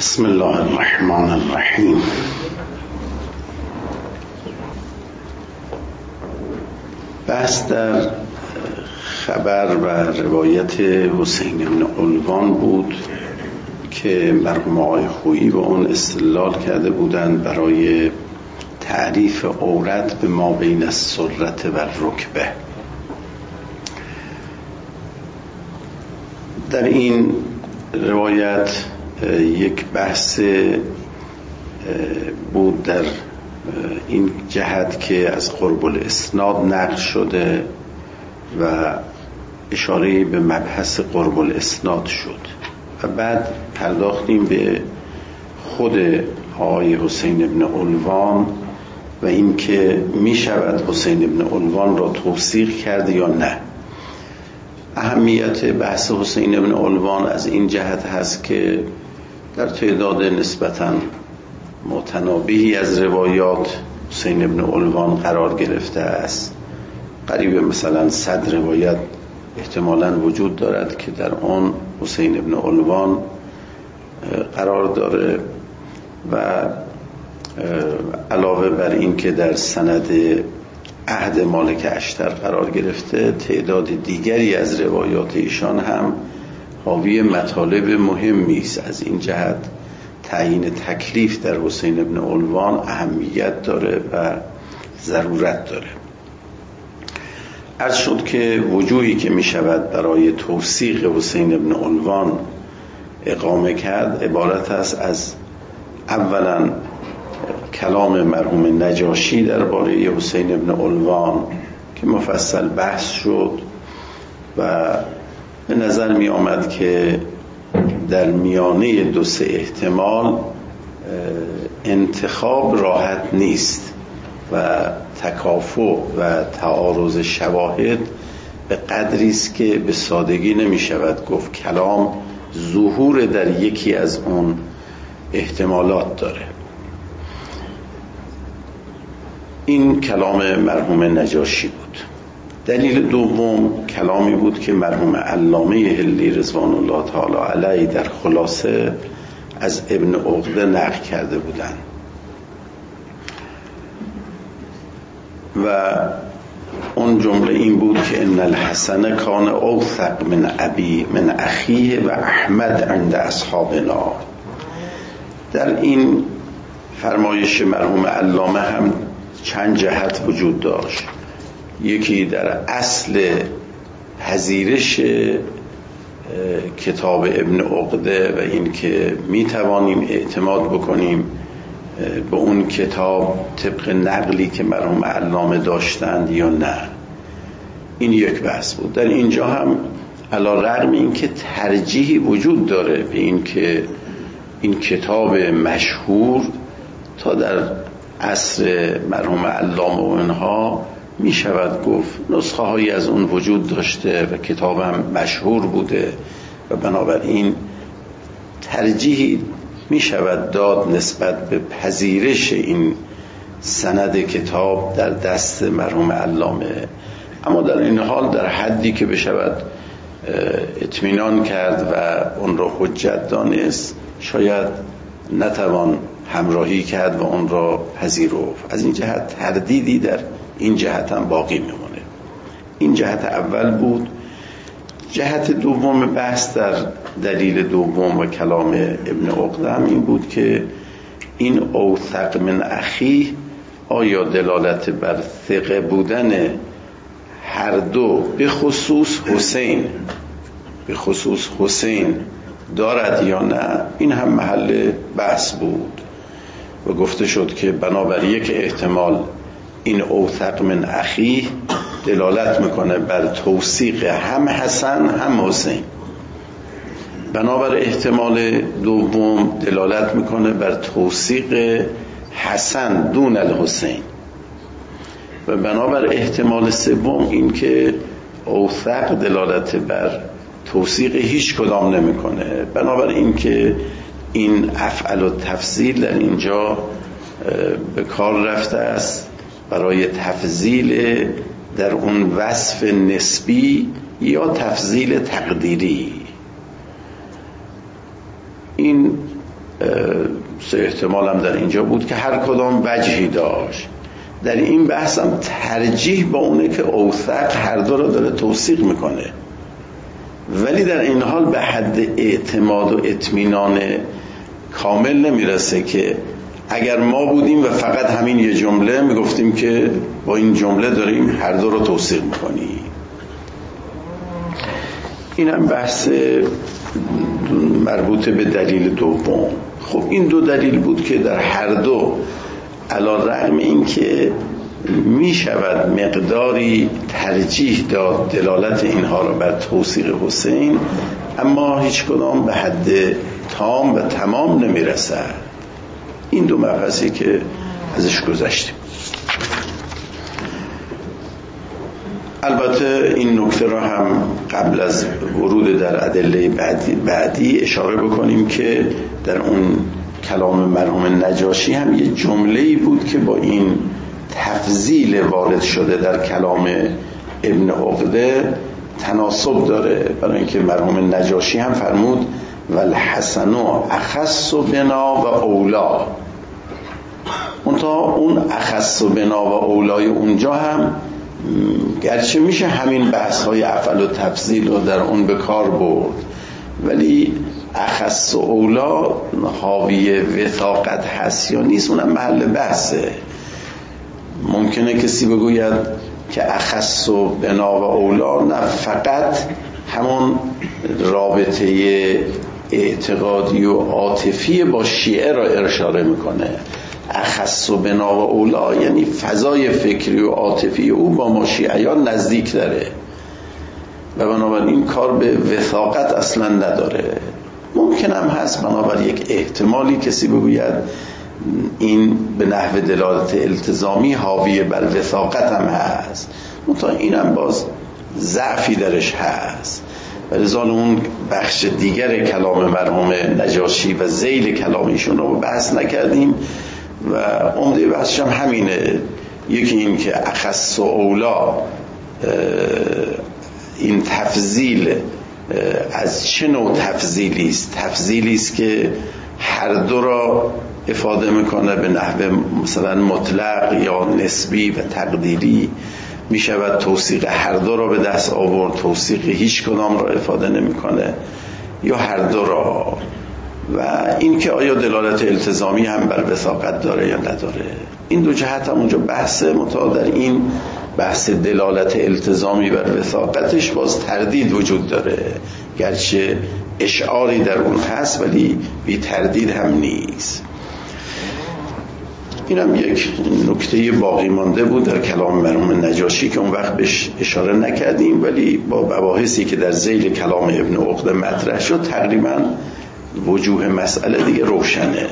بسم الله الرحمن الرحیم. بحث در خبر و روایت حسین بن علوان بود که مرحوم آقای خویی به اون استدلال کرده بودند برای تعریف عورت به ما بین السرة و الرکبه. در این روایت یک بحث بود در این جهت که از قرب الاسناد نقل شده و اشاره به مبحث قرب الاسناد شد و بعد پرداختیم به خود آقای حسین بن علوان و این که می شود حسین بن علوان را توثیق کرد یا نه. اهمیت بحث حسین بن علوان از این جهت هست که در تعداد نسبتاً متنابهی از روایات حسین بن علوان قرار گرفته است. قریب مثلا 100 روایت احتمالاً وجود دارد که در آن حسین بن علوان قرار داره و علاوه بر این که در سند عهد مالک اشتر قرار گرفته، تعداد دیگری از روایات ایشان هم حاوی مطالب مهمی است. از این جهت تعیین تکلیف در حسین بن علوان اهمیت داره و ضرورت داره. عرض شد که وجوهی که می شود برای توثیق حسین بن علوان اقامه کرد عبارت است از اولا کلام مرحوم نجاشی درباره حسین بن علوان که مفصل بحث شد و به نظر می آمد که در میانه دو سه احتمال انتخاب راحت نیست و تکافؤ و تعارض شواهد به قدری است که به سادگی نمی شود گفت کلام ظهور در یکی از اون احتمالات داره. این کلام مرحوم نجاشی بود. دلیل دوم کلامی بود که مرحوم علامه حلی رضوان الله تعالی علیه در خلاصه از ابن عقده نقل کرده بودند و اون جمله این بود که ان الحسن کان اوثق من اخیه و احمد عند اصحابنا. در این فرمایش مرحوم علامه هم چند جهت وجود داشت. یکی در اصل پذیرش کتاب ابن عقده و این که می توانیم اعتماد بکنیم به اون کتاب طبق نقلی که مرحوم علامه داشتند یا نه. این یک بحث بود. در اینجا هم علی رغم این که ترجیحی وجود داره به این که این کتاب مشهور تا در عصر مرحوم علامه و اینها می شود گفت نسخه هایی از اون وجود داشته و کتاب هم مشهور بوده و بنابراین ترجیحی می شود داد نسبت به پذیرش این سند کتاب در دست مرحوم علامه. اما در این حال در حدی که بشود اطمینان کرد و اون را حجت دانست شاید نتوان همراهی کرد و اون را پذیرفت. از این جهت تردیدی در این جهت هم باقی میمونه. این جهت اول بود. جهت دوم بحث در دلیل دوم و کلام ابن عقده هم این بود که این اوثق من اخی آیا دلالت بر ثقه بودن هر دو به خصوص حسین دارد یا نه. این هم محل بحث بود و گفته شد که بنابر یک احتمال این اوثق من اخی دلالت میکنه بر توثیق هم حسن هم حسین، بنابر احتمال دوم دلالت میکنه بر توثیق حسن دون الحسین و بنابر احتمال سوم این که اوثق دلالت بر توثیق هیچ کدام نمیکنه. بنابر این که این افعل و تفضیل در اینجا به کار رفته است برای تفضیل در اون وصف نسبی یا تفضیل تقدیری. این سه احتمال هم در اینجا بود که هر کدام وجهی داشت. در این بحث هم ترجیح با اونه که اوثق هر دو رو داره توثیق میکنه، ولی در این حال به حد اعتماد و اطمینان کامل نمیرسه که اگر ما بودیم و فقط همین یه جمله میگفتیم که با این جمله داریم هر دو رو توثیق میکنیم. این هم بحث مربوط به دلیل دوم. خب این دو دلیل بود که در هر دو علی رغم این که می شود مقداری ترجیح داد دلالت اینها را بر توثیق حسین، اما هیچ کدام به حد تام و تمام نمی رسد. این دو مبحثی که ازش گذشتیم. البته این نکته را هم قبل از ورود در ادله بعدی اشاره بکنیم که در اون کلام مرحوم نجاشی هم یه جمله‌ای بود که با این تفضیل وارد شده در کلام ابن عقده تناسب داره، برای اینکه مرحوم نجاشی هم فرمود والحسن اخص بنا و اولا. اون اخص بنا و اولای اونجا هم گرچه میشه همین بحث های افعل و تفضیل رو در اون به کار برد، ولی اخص و اولا حاوی وثاقت هست یا نیست اونم محل بحثه. ممکنه کسی بگوید که اخص و بنا و اولا نه فقط همون رابطه اعتقادی و عاطفی با شیعه را اشاره میکنه. اخص و بنا و اولا یعنی فضای فکری و عاطفی او با ما شیعیان نزدیک داره و بنابراین این کار به وثاقت اصلا نداره. ممکن هم هست بنابراین یک احتمالی کسی بگوید این به نحو دلالت التزامی حاوی بر وثاقت هم هست، منتها این هم باز ضعفی درش هست. ولذا اون بخش دیگر کلام مرحوم نجاشی و ذیل کلامیشون رو بحث نکردیم و عمده بحثش هم همینه. یکی این که اخص و اولا این تفضیل از چه نوع تفضیلی است؟ تفضیلی است که هر دو را افاده میکنه به نحو مثلا مطلق یا نسبی و تقدیری. میشود توثیق هر دو را به دست آورد، توثیق هیچ کدام را افاده نمیکنه، یا هر دو را. و این که آیا دلالت التزامی هم بر وثاقت داره یا نداره، این دو جهت هم اونجا بحثه. متا در این بحث دلالت التزامی بر وثاقتش باز تردید وجود داره، گرچه اشعاری در اون هست ولی بی تردید هم نیست. این هم یک نکته باقی مانده بود در کلام مرحوم نجاشی که اون وقت بهش اشاره نکردیم، ولی با مباحثی که در ذیل کلام ابن عقده مطرح شد تقریبا وجوه مسئله دیگه روشنه.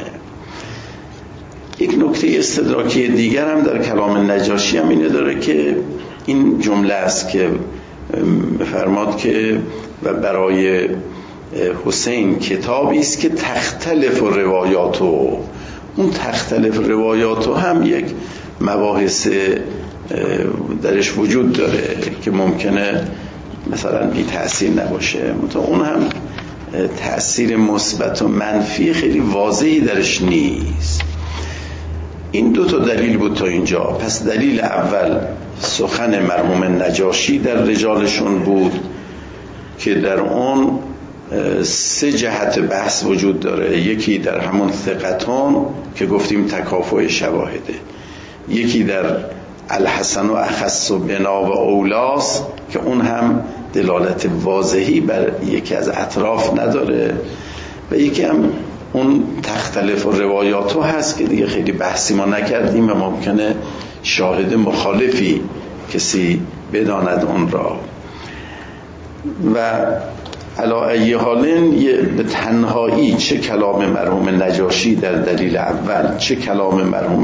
یک نکته استدراکی دیگر هم در کلام نجاشی هم اینه داره که این جمله است که فرماد که و برای حسین کتابی است که تختلف روایاتو. اون تختلف روایاتو هم یک مباحث درش وجود داره که ممکنه مثلا بی تأثیر نباشه، مثلا اون هم تأثیر مثبت و منفی خیلی واضحی درش نیست. این دو تا دلیل بود تا اینجا. پس دلیل اول سخن مرحوم نجاشی در رجالشون بود که در اون سه جهت بحث وجود داره. یکی در همون ثقتون که گفتیم تکافؤ شواهده، یکی در الحسن و اخص و بنا و اولاس که اون هم دلالت واضحی بر یکی از اطراف نداره، و یکی هم اون تختلف و روایاتو هست که دیگه خیلی بحثی ما نکردیم و ممکنه شاهد مخالفی کسی بداند اون را. و علی ای حالین به تنهایی چه کلام مرحوم نجاشی در دلیل اول چه کلام مرحوم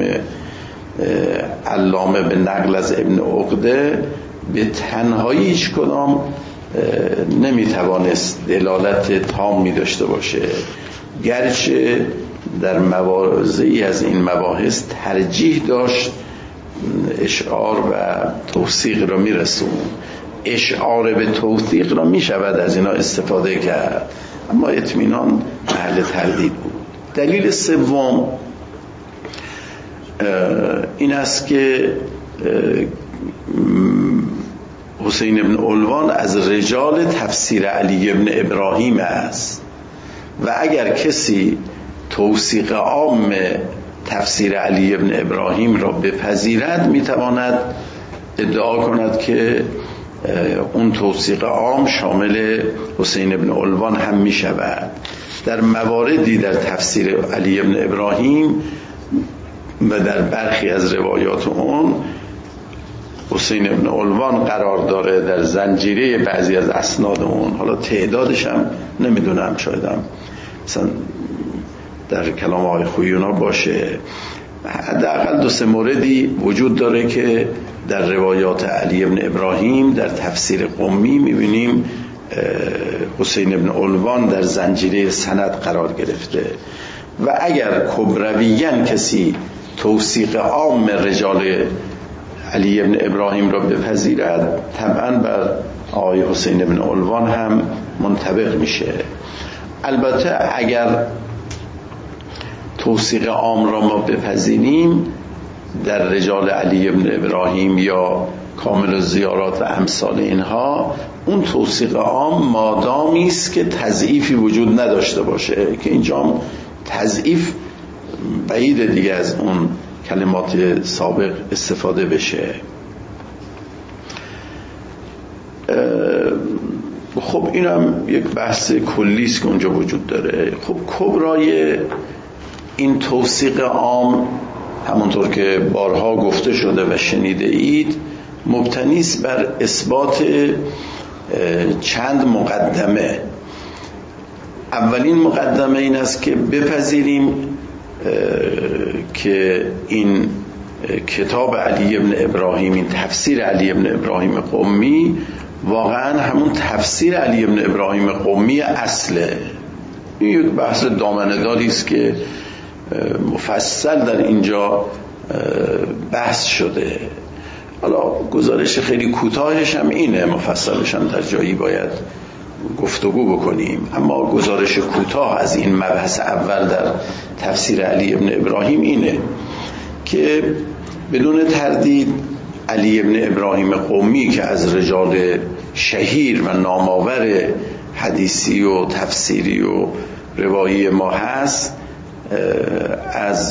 علامه به نقل از ابن عقده به تنهایی هیچ کدام نمیتوانست دلالت تامی داشته باشه، گرچه در مواضعی از این مباحث ترجیح داشت اشعار و توثیق را میرسون. اشعار به توثیق را میشود از اینا استفاده کرد، اما اطمینان محل تردید بود. دلیل سوم این است که حسین ابن علوان از رجال تفسیر علی ابن ابراهیم است و اگر کسی توثیق عام تفسیر علی ابن ابراهیم را بپذیرد میتواند ادعا کند که اون توثیق عام شامل حسین ابن علوان هم می شود. در مواردی در تفسیر علی ابن ابراهیم و در برخی از روایات اون حسین ابن علوان قرار داره در زنجیره بعضی از اسناد اون، حالا تعدادش هم نمیدونم، شایدم مثلا در کلام آقای خویونا باشه، حداقل 2-3 موردی وجود داره که در روایات علی ابن ابراهیم در تفسیر قمی میبینیم حسین ابن علوان در زنجیره سند قرار گرفته و اگر کبرویاً کسی توثیق عام رجال علی ابن ابراهیم را بپذیرد طبعاً بر آقای حسین ابن علوان هم منطبق میشه. البته اگر توثیق عام را ما بپذیریم در رجال علی ابن ابراهیم یا کامل الزیارات و امثال اینها، اون توثیق عام مادامی است که تضعیفی وجود نداشته باشه، که اینجا تضعیف بعید دیگه از اون کلمات سابق استفاده بشه. خب اینم یک بحث کلی است که اونجا وجود داره. خب کبرای این توثیق عام همونطور که بارها گفته شده و شنیده اید مبتنی است بر اثبات چند مقدمه. اولین مقدمه این است که بپذیریم که این کتاب علی ابن ابراهیم، این تفسیر علی ابن ابراهیم قمی واقعا همون تفسیر علی ابن ابراهیم قمی اصله. این یک بحث دامنه‌داری است که مفصل در اینجا بحث شده. حالا گزارش خیلی کوتاهش هم اینه، مفصلش هم در جایی باید گفتگو بکنیم، اما گزارش کوتاه از این مبحث اول در تفسیر علی ابن ابراهیم اینه که بدون تردید علی ابن ابراهیم قمی که از رجال شهیر و نامآور حدیثی و تفسیری و روایی ما هست، از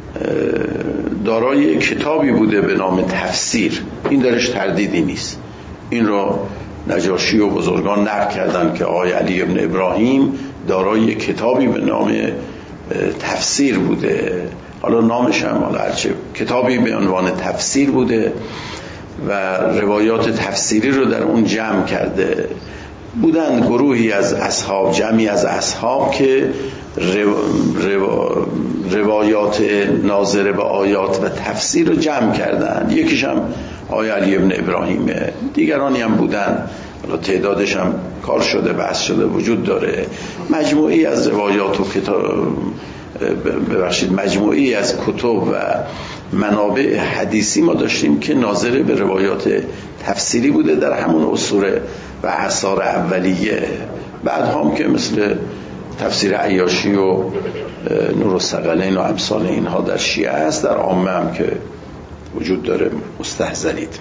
دارای کتابی بوده به نام تفسیر. این درش تردیدی نیست، این رو نجاشی و بزرگان نقل کردن که آقای علی ابن ابراهیم دارای کتابی به نام تفسیر بوده. حالا نامش هم حالا هرچه کتابی به عنوان تفسیر بوده و روایات تفسیری رو در اون جمع کرده بودن. گروهی از اصحاب، جمعی از اصحاب که روایات ناظره به آیات و تفسیر رو جمع کردن. یکیش هم آقای علی ابن ابراهیمه، دیگرانی هم بودن، حالا تعدادش هم کار شده، بحث شده، وجود داره. مجموعی از روایات و مجموعی از کتب و منابع حدیثی ما داشتیم که ناظره به روایات تفسیری بوده در همون عصور و اعصار اولیه. بعد هم که مثل تفسیر عیاشی و نور الثقلین و امثال اینها در شیعه است، در عامه هم که وجود داره مستحضرید.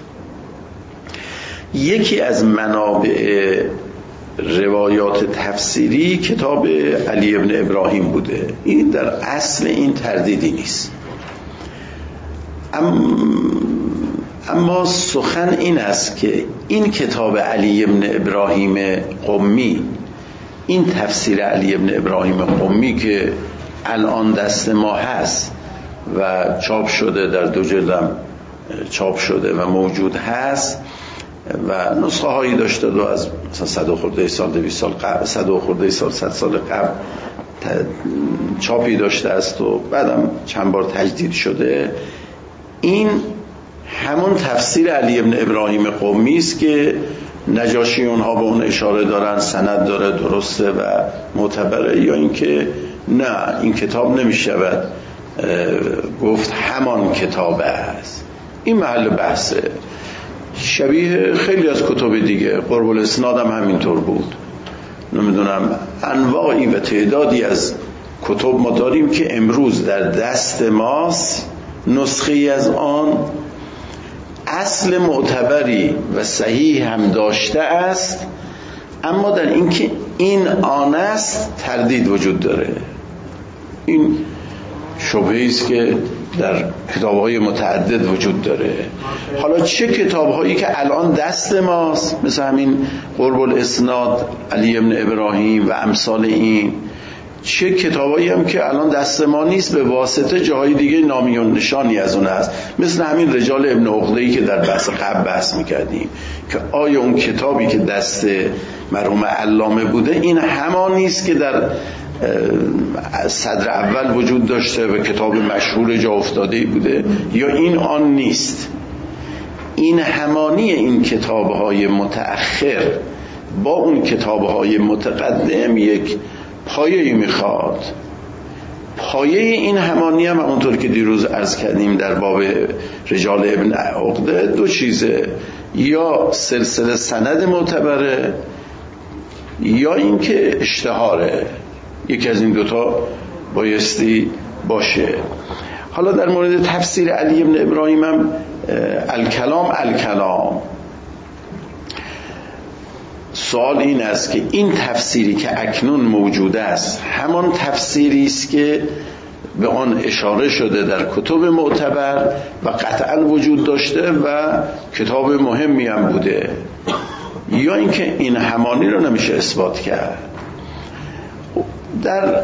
یکی از منابع روایات تفسیری کتاب علی ابن ابراهیم بوده. این در اصل این تردیدی نیست، اما سخن این است که این کتاب علی ابن ابراهیم قمی، این تفسیر علی ابن ابراهیم قمی که الان دست ما هست و چاپ شده، در 2 جلدم چاپ شده و موجود هست و نسخه هایی داشته و از مثلا 100 و خورده سال 200 سال قبل، 100 و خورده سال 100 سال قبل چاپی داشته است و بعدم چند بار تجدید شده. این همون تفسیر علی ابن ابراهیم قمی است که نجاشی اونها به اون اشاره دارن، سند داره، درسته و معتبره، یا اینکه نه این کتاب نمیشود گفت همان کتاب است. این محل بحثه، شبیه خیلی از کتب دیگه. قرب الاسناد هم همینطور بود. نمیدونم انواعی و تعدادی از کتب ما داریم که امروز در دست ماست، نسخه از آن اصل معتبری و صحیح هم داشته است، اما در اینکه این آن است تردید وجود داره. این شبهه است که در کتاب‌های متعدد وجود داره. حالا چه کتاب‌هایی که الان دست ماست، مثل همین قرب الاسناد علی ابن ابراهیم و امثال این، چه کتابایی هم که الان دست ما نیست، به واسطه جاهای دیگه نامی و نشانی از اون هست، مثل همین رجال ابن عقده‌ای که در بحث قبل بحث میکردیم که آیا اون کتابی که دست مرحوم علامه بوده این همان نیست که در صدر اول وجود داشته و کتاب مشهور جا افتاده بوده، یا این آن نیست. این همانی این کتاب‌های متأخر با اون کتاب‌های متقدم یک پایه‌ای میخواد. پایه این همانی هم اونطور که دیروز عرض کردیم در باب رجال ابن عقده دو چیزه، یا سلسله سند معتبره یا اینکه اشتهاره. یکی از این دوتا بایستی باشه. حالا در مورد تفسیر علی ابن ابراهیم هم الکلام سوال این است که این تفسیری که اکنون موجود است همان تفسیری است که به آن اشاره شده در کتب معتبر و قطعا وجود داشته و کتاب مهمی هم بوده، یا اینکه این همانی رو نمیشه اثبات کرد. در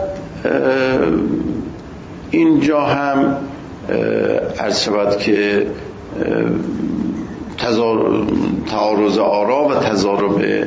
اینجا هم عرض شود که تعارض آرا و تضارب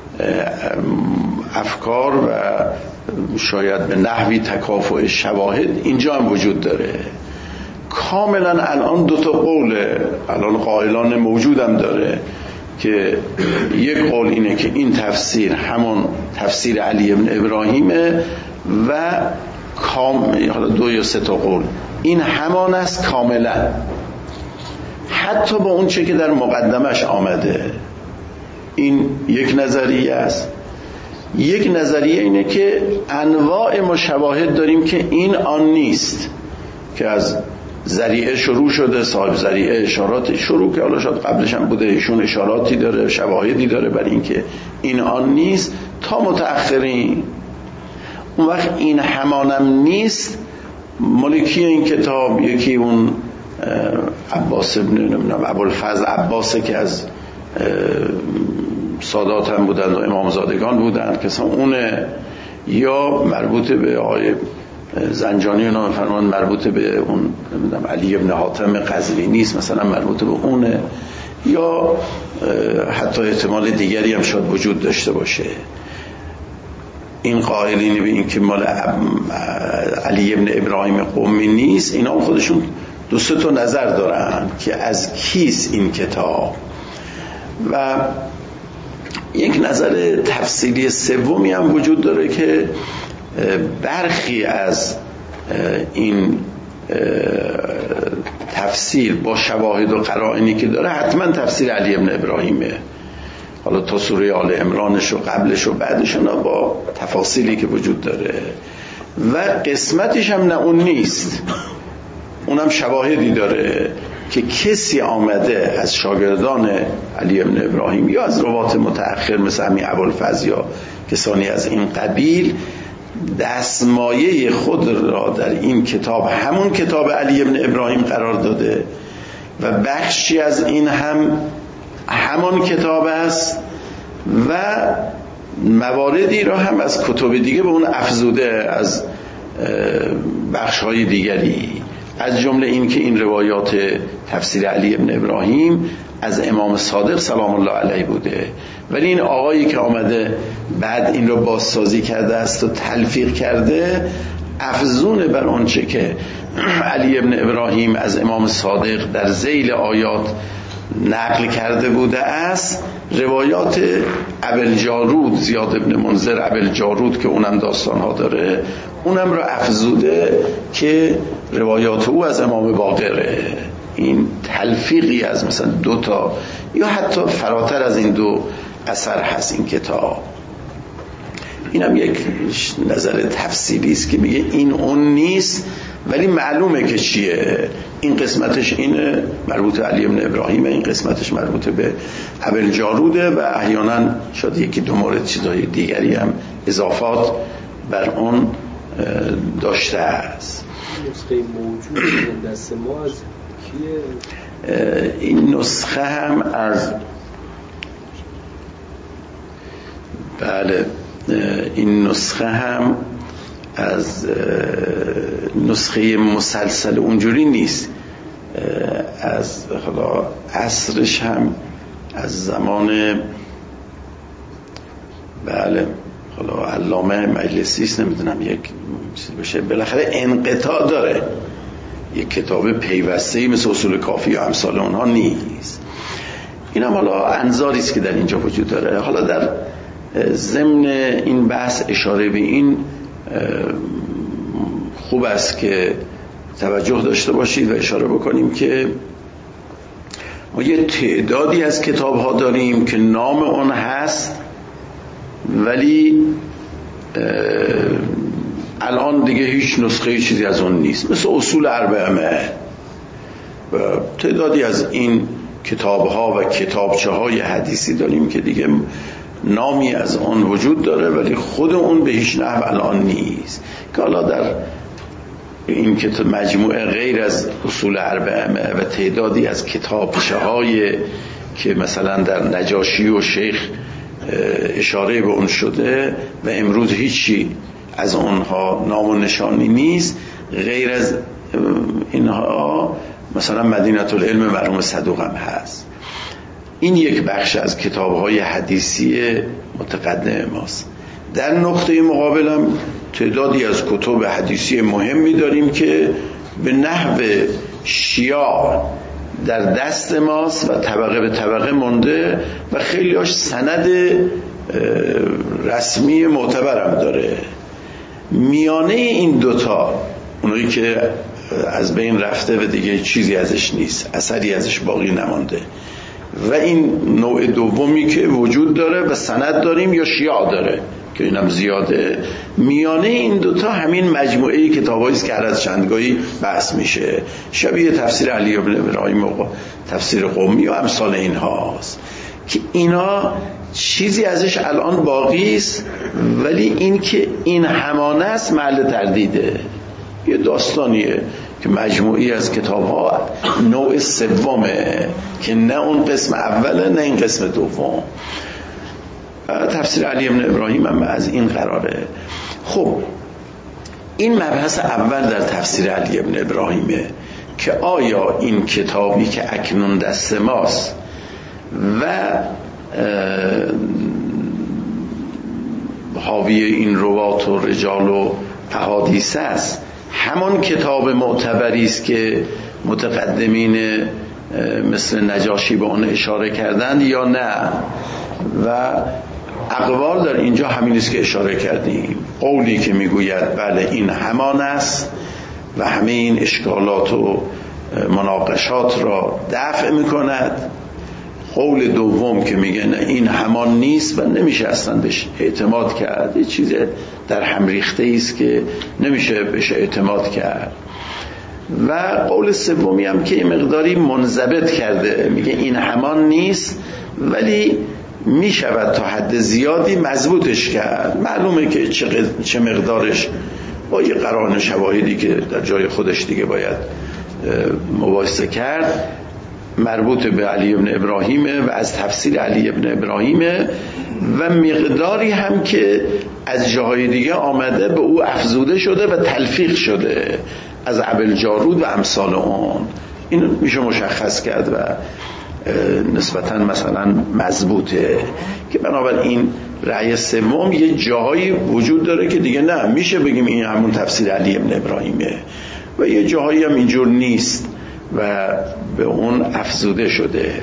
افکار و شاید به نحوی تکافؤ شواهد اینجا هم وجود داره. کاملا الان دو تا قوله، الان قائلان موجودم داره که یک قول اینه که این تفسیر همون تفسیر علی ابن ابراهیمه و حالا دو یا سه تا قول این همان است کاملا، حتی با اون چه که در مقدمش آمده. این یک نظریه است. یک نظریه اینه که انواع مشواهد داریم که این آن نیست، که از ذریعه شروع شده، صاحب ذریعه اشاراتی شروع که حالا شاید قبلش هم بوده، ایشون اشاراتی داره، شواهدی داره برای اینکه این آن نیست، تا متأخرین. اون وقت این همانم نیست. مالکی این کتاب یکی اون عباس ابن ابوالفضل عباسه که از سادات هم بودند و امامزادگان بودند که اونه، یا مربوط به آقای زنجانی نام فرمان مربوط به اون علی ابن حاتم قزوینی نیست، مثلا مربوط به اونه، یا حتی احتمال دیگری هم شاید وجود داشته باشه. این قائلینی به این که مال علی ابن ابراهیم قمی نیست، اینا هم خودشون دو سه تا نظر دارن که از کیست این کتاب. و یک نظر تفصیلی سومی هم وجود داره که برخی از این تفسیر با شواهد و قرائنی که داره حتما تفسیر علی ابن ابراهیمه، حالا تا سوره آل عمرانش و قبلش و بعدش با تفاصیلی که وجود داره، و قسمتش هم نه اون نیست، اونم شواهدی داره که کسی آمده از شاگردان علی ابن ابراهیم یا از روات متأخر مثل همین ابوالفضل یا کسانی از این قبیل دستمایه خود را در این کتاب، همون کتاب علی ابن ابراهیم قرار داده و بخشی از این هم همان کتاب است و مواردی را هم از کتب دیگه به اون افزوده از بخش‌های دیگری، از جمله این که این روایات تفسیر علی ابن ابراهیم از امام صادق سلام الله علیه بوده، ولی این آقایی که آمده بعد این رو بازسازی کرده است و تلفیق کرده افزون بر آنچه که علی ابن ابراهیم از امام صادق در ذیل آیات نقل کرده بوده است، روایات ابوالجارود، زیاد ابن منذر ابوالجارود که اونم داستانها داره، اونم رو افزوده که روایات او از امام باقره. این تلفیقی از مثلا دو تا یا حتی فراتر از این دو اثر هست این کتاب. اینم یک نظر تفصیلی است که میگه این اون نیست، ولی معلومه که چیه. این قسمتش اینه مربوط به علی بن ابراهیم، این قسمتش مربوط به ابوالجاروده و احیانا شاید یکی دو مورد چیزهای دیگری هم اضافات بر اون داشته است. نسخه موجود دست ما از کیه؟ این نسخه هم از بله این نسخه هم از نسخه مسلسل اونجوری نیست، از حالا عصرش هم از زمان بله حالا علامه مجلسی است، نمیدونم یک چیز بشه، بالاخره انقطاع داره، یک کتاب پیوسته‌ای مثل اصول کافی یا امثال اونها نیست. این هم حالا انظاری است که در اینجا وجود داره. حالا در ضمن این بحث اشاره به این خوب است که توجه داشته باشید و اشاره بکنیم که ما یه تعدادی از کتاب ها داریم که نام اون هست ولی الان دیگه هیچ نسخه چیزی از اون نیست، مثل اصول اربعه. و تعدادی از این کتاب ها و کتابچه های حدیثی داریم که دیگه نامی از اون وجود داره ولی خود اون به هیچ نحو الان نیست، که حالا در این کتاب مجموعه غیر از اصول اربعه و تعدادی از کتابچه های که مثلا در نجاشی و شیخ اشاره به اون شده و امروز هیچی از اونها نام و نشانی نیست، غیر از اینها مثلا مدینه العلم مرحوم صدوق هم هست. این یک بخش از کتاب‌های حدیثی متقدم ماست. در نقطه مقابل هم تعدادی از کتب حدیثی مهمی داریم که به نحو شیاع در دست ماست و طبقه به طبقه مونده و خیلی هاش سند رسمی معتبرم داره. میانه این دوتا، اونایی که از بین رفته و دیگه چیزی ازش نیست، اثری ازش باقی نمانده، و این نوع دومی که وجود داره و سند داریم یا شیاع داره که اینم زیاده، میانه این دوتا همین مجموعه کتابایی است که هر از چندگاهی بحث میشه، شبیه تفسیر علی بن ابراهیم و تفسیر قمی و امثال اینهاست که اینا چیزی ازش الان باقی است، ولی این که این همانه است محل تردیده. یه داستانیه که مجموعی از کتاب ها نوع سومه که نه اون قسم اوله نه این قسم دوم. تفسیر علی بن ابراهیم هم از این قراره. خب این مبحث اول در تفسیر علی بن ابراهیمه که آیا این کتابی که اکنون دست ماست و حاوی این روات و رجال و احادیث است همان کتاب معتبری است که متقدمین مثل نجاشی به اون اشاره کردند یا نه. و اقوال در اینجا همین است که اشاره کردیم. قولی که میگوید بله این همان است و همه این اشکالات و مناقشات را دفع میکند. قول دوم که میگه نه این همان نیست و نمیشه اصلا بهش اعتماد کرد، یه چیز در هم ریخته است که نمیشه بهش اعتماد کرد. و قول سومی هم که یه مقداری منضبط کرده، میگه این همان نیست ولی میشود تا حد زیادی مضبوطش کرد. معلومه که چه مقدارش با یه قرائن شواهدی که در جای خودش دیگه باید مباحثه کرد، مربوط به علی بن ابراهیمه و از تفسیر علی بن ابراهیمه و مقداری هم که از جاهای دیگه آمده به او افزوده شده و تلفیق شده از ابوالجارود و امثال اون. این میشه مشخص کرد و نسبتاً مثلا مضبوطه که بنابراین رأی سوم یه جاهایی وجود داره که دیگه نه میشه بگیم این همون تفسیر علی بن ابراهیمه و یه جاهایی هم اینجور نیست و به اون افزوده شده.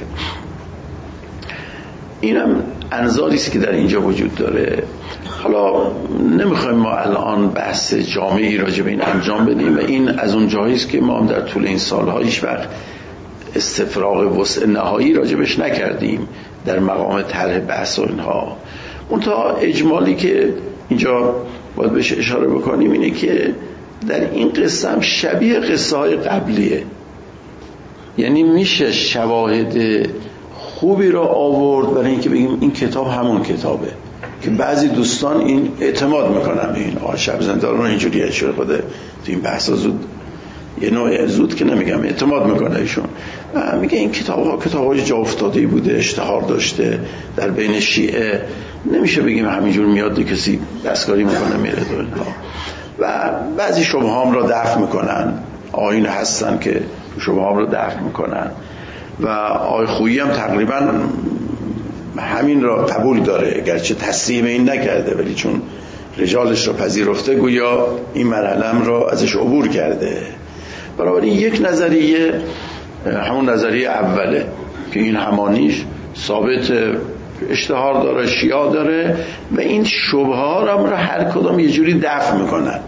اینم انظاری است که در اینجا وجود داره. حالا نمیخوایم ما الان بحث جامعی راجع به این انجام بدیم و این از اون جایی است که ما هم در طول این سال‌ها هیچ وقت استفراغ وسع نهایی راجبش نکردیم در مقام طرح بحث و اینها. منتها اجمالی که اینجا باید بهش اشاره بکنیم اینه که در این قصه هم شبیه قصه های قبلیه، یعنی میشه شواهد خوبی را آورد برای اینکه بگیم این کتاب همون کتابه که بعضی دوستان این اعتماد میکنن به این شب زندان اینجوریه شده خود تو این بحثا زود یه نوع زود که نمیگم اعتماد میکنه ایشون و میگه این کتاب‌های جا افتاده‌ای بوده، اشتهار داشته در بین شیعه، نمیشه بگیم همینجور میاد کسی دستکاری میکنه میره دو اینها و بعضی شبهام را دفع میکنن، آیین هستن که شبهام را دفع میکنن و آقای خویی هم تقریبا همین را قبول داره، گرچه تصدیق این نکرده ولی چون رجالش را پذیرفته گویا این مرحله را ازش عبور کرده. بنابراین یک نظریه همون نظریه اوله که این همانیش ثابت اشتهار داره، شیعه داره و این شبهه ها را هر کدام یه جوری دفع میکنن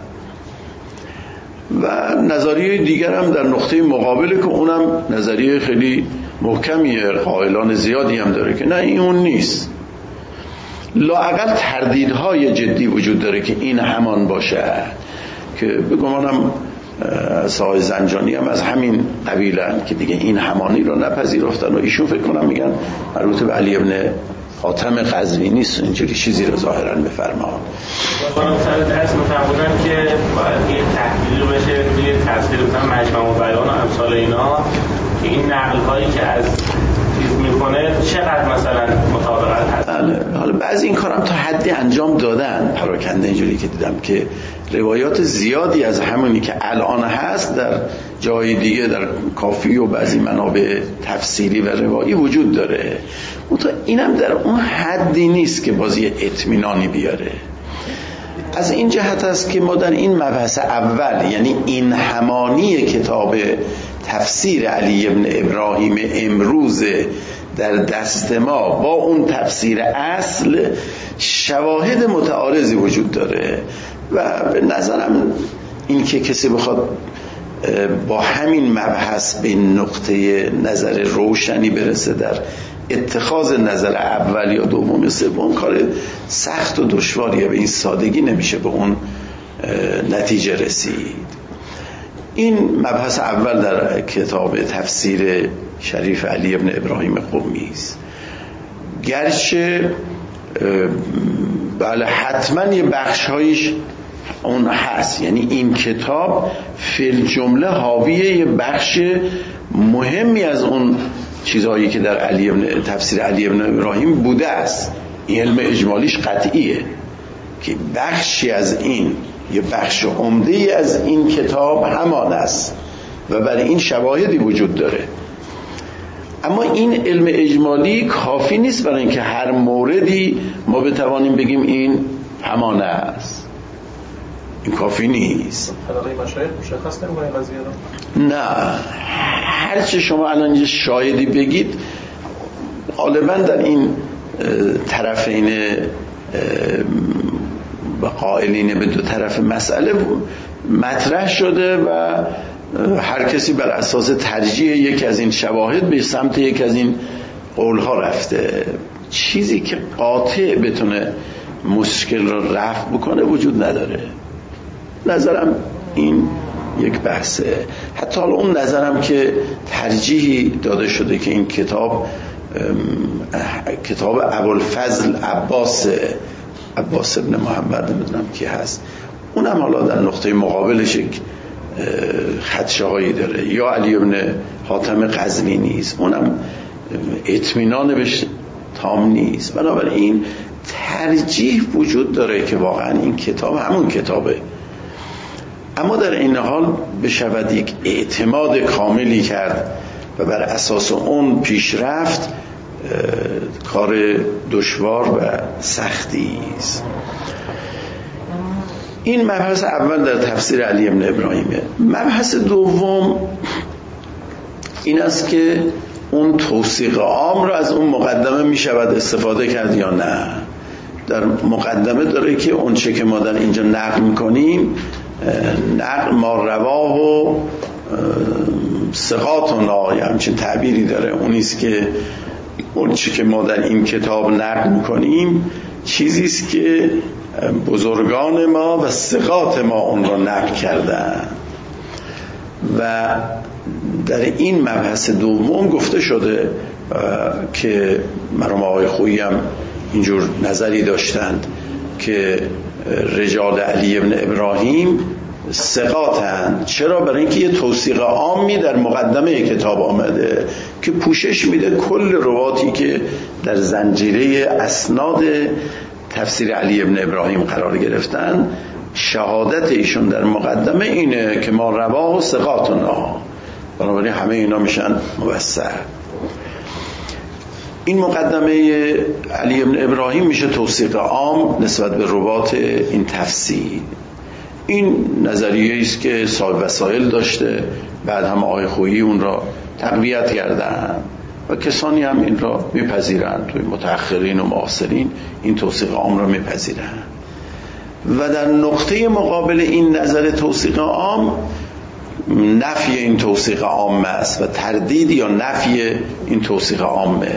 و نظریه دیگر هم در نقطه مقابله که اونم نظریه خیلی محکمیه، قائلان زیادی هم داره که نه این اون نیست، لااقل تردیدهای جدی وجود داره که این همان باشه که بگمانم ساهای زنجانی هم از همین قبیلن که دیگه این همانی رو نپذیرفتن و ایشون فکر کنم میگن مربوط به علی ابن حاتم قزوینی نیست، اینجوری چیزی رو ظاهرا بفرمان. واقعا سر درس می‌فرمودن که باید یه تحلیل بشه توی تفسیر مثلا مجمع بیان و امثال اینا که این نقل‌هایی که از چیز میکنه چقدر مثلا مطابقت هست. حالا بعضی این کارم تا حدی انجام دادن پراکنده، اینجوری که دیدم که روایات زیادی از همونی که الان هست در جای دیگه در کافی و بعضی منابع تفسیری و روایی وجود داره، اینم در اون حدی نیست که بازی اطمینانی بیاره. از این جهت است که ما در این مبحث اول، یعنی این همانی کتاب تفسیر علی ابن ابراهیم امروز در دست ما با اون تفسیر اصل شواهد متعارضی وجود داره و به نظرم این که کسی بخواد با همین مبحث به نقطه نظر روشنی برسه در اتخاذ نظر اول یا دوم یا سوم کار سخت و دشواریه، به این سادگی نمیشه به اون نتیجه رسید. این مبحث اول در کتاب تفسیر شریف علی ابن ابراهیم قمی است. گرچه بله حتما یه بخش‌هایش اون هست، یعنی این کتاب فی الجمله حاوی یه بخش مهمی از اون چیزهایی که در تفسیر علی ابن ابراهیم بوده است. این علم اجمالیش قطعیه که بخشی از این، یه بخش عمده از این کتاب همان است و برای این شواهدی وجود داره، اما این علم اجمالی کافی نیست برای اینکه هر موردی ما بتوانیم بگیم این همان است. این کافی نیست. طبقه مشایخ مشخص نمی‌کنه این قضیه رو؟ نه، هر چه شما الان یه شاهدی بگید غالبا در این طرفین قائلین به دو طرف مسئله مطرح شده و هر کسی بر اساس ترجیح یک از این شواهد به سمت یک از این قولها رفته. چیزی که قاطع بتونه مشکل رو رفع بکنه وجود نداره. نظرم این یک بحثه. حتی حالا اون نظرم که ترجیحی داده شده که این کتاب ابوالفضل عباس ابن محمد نمیدونم کی هست، اونم حالا در نقطه مقابلش یک خدشه‌هایی داره، یا علی ابن حاتم قزوینی است، اونم اطمینان بهش تام نیست. بنابراین ترجیح وجود داره که واقعا این کتاب همون کتابه، اما در این حال بشود یک اعتماد کاملی کرد و بر اساس اون پیش رفت کار دشوار و سختی است. این مبحث اول در تفسیر علی ابن ابراهیمه. مبحث دوم این است که اون توثیق عام را از اون مقدمه می شود استفاده کرد یا نه. در مقدمه داره که اون چه که ما در اینجا نقل میکنیم نقل ما رواه و ثقاتنا، یا همچین تعبیری داره، اونیست که اون چه که ما در این کتاب نقل میکنیم چیزیست که بزرگان ما و ثقات ما اون را نقل کردن. و در این مبحث دوم گفته شده که مرحوم آقای خویی هم اینجور نظری داشتند که رجال علی ابن ابراهیم ثقاتند. چرا؟ برای اینکه یه توثیق عامی در مقدمه کتاب آمده که پوشش میده کل رواتی که در زنجیره اسناد تفسیر علی ابن ابراهیم قرار گرفتن. شهادت ایشون در مقدمه اینه که ما رواه و ثقاتنا، بنابراین همه اینا میشن موثق. این مقدمه علی ابن ابراهیم میشه توثیق عام نسبت به روات این تفسیر. این نظریه است که صاحب وسائل داشته، بعد هم آقای خویی اون را تقویت کردن و کسانی هم این را میپذیرند، توی متأخرین و معاصرین این توثیق عام را میپذیرند. و در نقطه مقابل این نظر توثیق عام نفی این توثیق عام است و تردید یا نفی این توثیق عامه.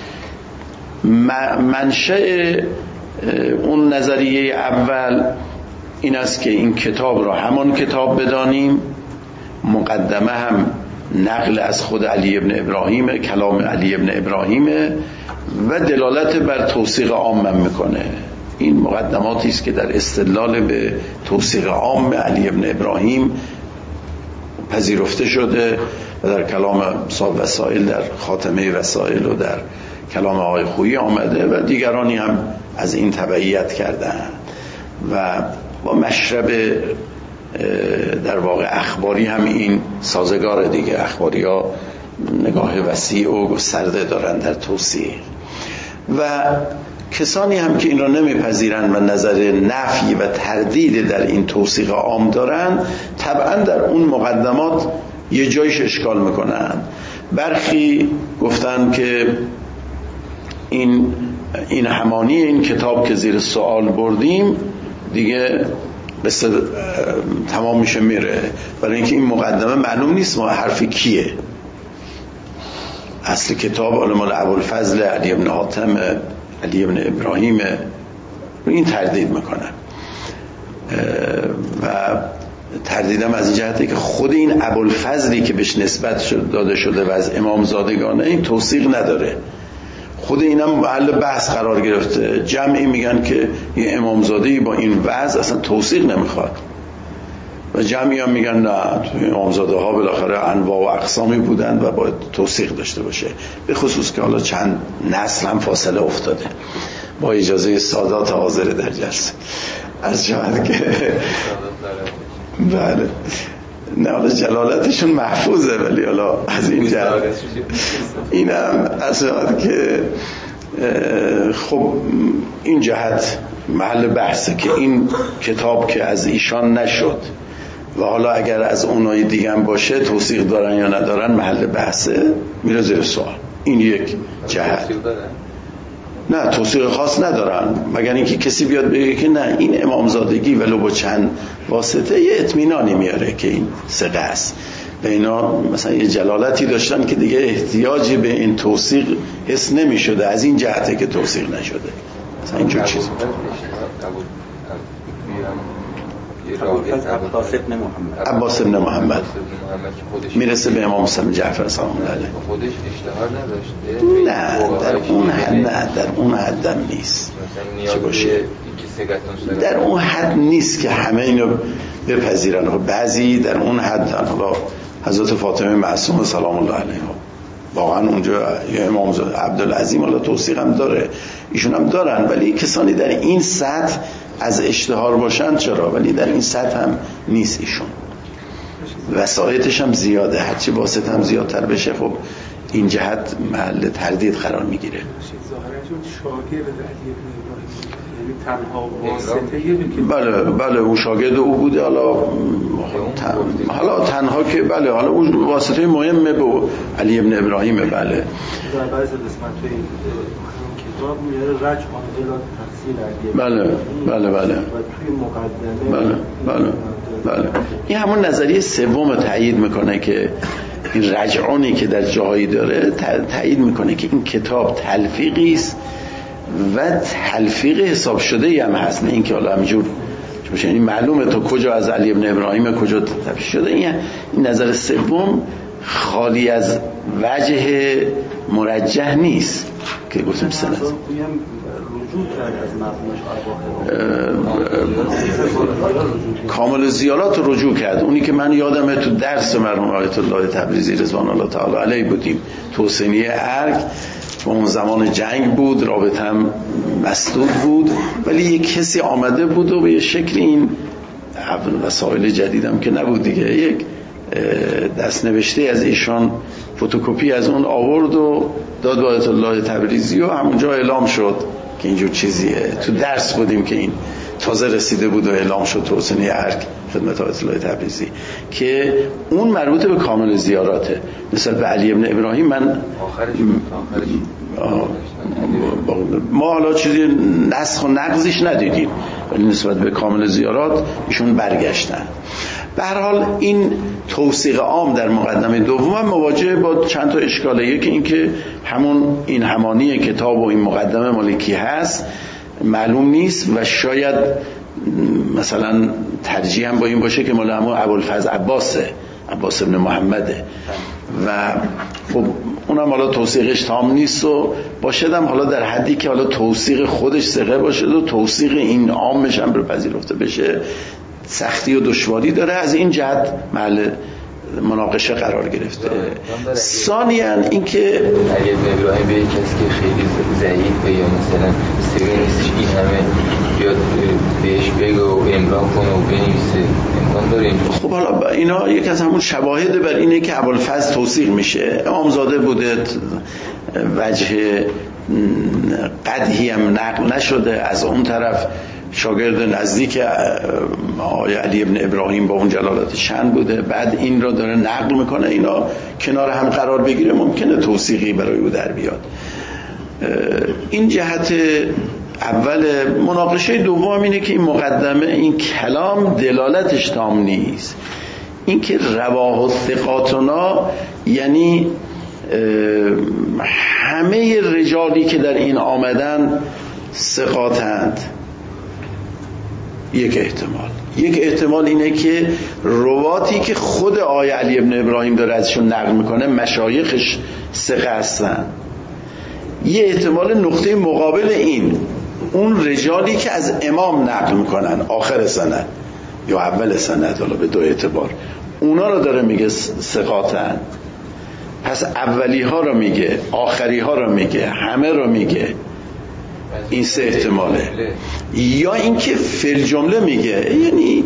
منشأ اون نظریه اول این است که این کتاب را همان کتاب بدانیم، مقدمه هم نقل از خود علی ابن ابراهیم، کلام علی ابن ابراهیم و دلالت بر توثیق عام میکنه. این مقدماتی است که در استدلال به توثیق عام علی ابن ابراهیم پذیرفته شده و در کلام صاحب وسائل، در خاتمه وسائل و در کلام آقای خویی آمده و دیگرانی هم از این تبعیت کردن. و با مشرب در واقع اخباری هم این سازگار دیگه. اخباری ها نگاه وسیع و گسترده دارن در توصیح. و کسانی هم که این را نمیپذیرن و نظر نفی و تردید در این توثیق عام دارن، طبعا در اون مقدمات یه جایش اشکال میکنن. برخی گفتن که این همانی این کتاب که زیر سوال بردیم دیگه قصه تمام میشه میره، برای اینکه این مقدمه معلوم نیست ما حرف کیه. اصل کتاب مال ابوالفضل علی ابن حاتم علی ابن ابراهیم، این تردید میکنن. و تردیدم از این جهته که خود این ابوالفضلی که بهش نسبت داده شده و از امام زادگانه این توثیق نداره. خود اینم محل بحث قرار گرفته. جمعی میگن که یه امامزاده‌ای با این وضع اصلا توثیق نمیخواد و جمعی هم میگن نه، امامزاده ها بالاخره انواع و اقسامی بودن و باید توثیق داشته باشه. به خصوص که حالا چند نسل هم فاصله افتاده. با اجازه سادات حاضر در جلسه از جهت که بله نه حالا جلالتشون محفوظه، ولی حالا از این جهت اینم از جهت که خب این جهت محل بحثه که این کتاب که از ایشان نشد و حالا اگر از اونای دیگه هم باشه توثیق دارن یا ندارن محل بحثه، میره زیر سوال. این یک جهت. نه توثیق خاص ندارن، مگر اینکه کسی بیاد بگه که نه این امامزادگی ولو با چند واسطه یه اطمینانی میاره که این ثقه است و اینا مثلا یه جلالتی داشتن که دیگه احتیاجی به این توثیق حس نمیشده، از این جهته که توثیق نشده. مثلا اینجور چیز عباس ابن محمد میرسه به امام مسلم جعفر سلام الله علیه. خودش اشتهار نداشته؟ نه در اون حد، نه در اون حد هم نیست چه باشه، در اون حد نیست که همه اینو بپذیرن. بعضی در اون حد، حالا حضرت فاطمه معصومه سلام الله علیها واقعا اونجا یا امام عبدالعظیم حالا توثیق هم داره، ایشون هم دارن، ولی کسانی در این سطح از اشتهار باشن چرا، ولی در این سطح هم نیست. ایشون وسایتش هم زیاده، هرچی واسط هم زیادتر بشه خب این جهت محل تردید قرار میگیره. بله اون شاگرد او بوده. حالا تنها که بله، حالا اون واسطه مهمه به علی ابن ابراهیمه. بله در بعضی قسمت‌های کتاب میاره رجع آنجلا تفسیر بله و توی مقدمه بله این همون نظریه سوم تایید میکنه که این رجعانی که در جاهایی داره تایید میکنه که این کتاب تلفیقی است و تلفیق حساب شده هم هست، نه اینکه حالا همینجور باشه. یعنی معلومه تا کجا از علی ابن ابراهیم کجا تلفیق شده. این نظر سوم خالی از وجه مرجح نیست که گفتیم سند رجوع کرد از مفهومش کامل زیارات رو رجوع کرد. اونی که من یادمه تو درس مرحوم آیت الله تبریزی رضوان الله تعالی علیه بودیم، توسنی ارگ، اون زمان جنگ بود، رابطه هم مسدود بود، ولی یک کسی آمده بود و به یه شکل این وسایل جدیدم که نبود دیگه، یک دستنوشته از ایشان فتوکپی از اون آورد و داد به آیت الله تبریزی و همونجا اعلام شد که اینجور چیزیه. تو درس بودیم که این تازه رسیده بود و اعلام شد تو حسینی ارگ خدمت آیت الله تبریزی که اون مربوط به کامل زیاراته. مثل به علی ابن ابراهیم من ما حالا چیزی نسخ و نقضش ندیدیم، ولی نسبت به کامل زیارات ایشون برگشتن. به هر حال این توثیق عام در مقدمه دوم مواجه با چند تا اشکاله که این که این همانی کتاب و این مقدمه مالکی هست معلوم نیست و شاید مثلا ترجیح هم با این باشه که مال همون ابوالفضل عباس ابن محمده و خب اونم حالا توثیقش تام نیست و باشدم حالا در حدی که حالا توثیق خودش ثقه باشه و توثیق این عامش هم پذیرفته بشه سختی و دشواری داره. از این جهت محل مناقشه قرار گرفته. ثانیاً اینکه علی ابن ابراهیم به یک کسی که خیلی ضعیفه یا مثلا سری نیستش این همه بیاد بهش بگه و املا کنه و بنویسه امکان داره؟ خب حالا اینا یک از همون شواهد بر اینه که ابوالفضل توثیق میشه. امامزاده بوده، وجه قدحی هم نقل نشده. از اون طرف شاگرد نزدیک آقای علی ابن ابراهیم با اون جلالت شأن بوده، بعد این را داره نقل میکنه. اینا کنار هم قرار بگیره ممکنه توثیقی برای او در بیاد. این جهت اول. مناقشه دوم اینه که این مقدمه، این کلام دلالتش تام نیست. این که رواه الثقاتنا یعنی همه رجالی که در این آمدن ثقاتند. یک احتمال اینه که رواتی که خود آقای علی ابن ابراهیم داره ازشون نقل میکنه مشایخش ثقه هستن. یه احتمال نقطه مقابل این، اون رجالی که از امام نقل میکنن آخر سند یا اول سند، حالا به دو اعتبار، اونا رو داره میگه ثقاتن. پس اولی ها رو میگه، آخری ها رو میگه، همه رو میگه. این سه احتماله. یا اینکه فی جمله میگه، یعنی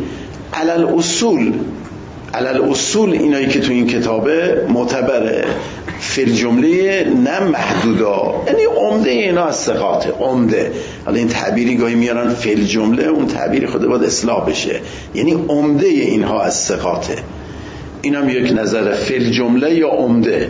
علل اصول اینایی که تو این کتابه معتبره، فی جمله نه محدودا، یعنی عمده اینا از ثقاته. عمده، حالا این تعبیری گاهی میارن فی جمله، اون تعبیر خود باید اصلاح بشه، یعنی عمده اینها از ثقاته. اینم یک نظر، فی جمله یا عمده.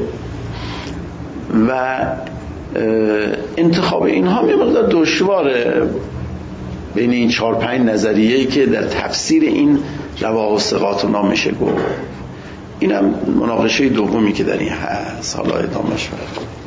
و انتخاب اینها یه مقدار دشواره بین این 4-5 نظریه‌ای که در تفسیر این رواه الثقاتنا میشه گفت. اینم مناقشه دومی که در این هست. حالا ادامهش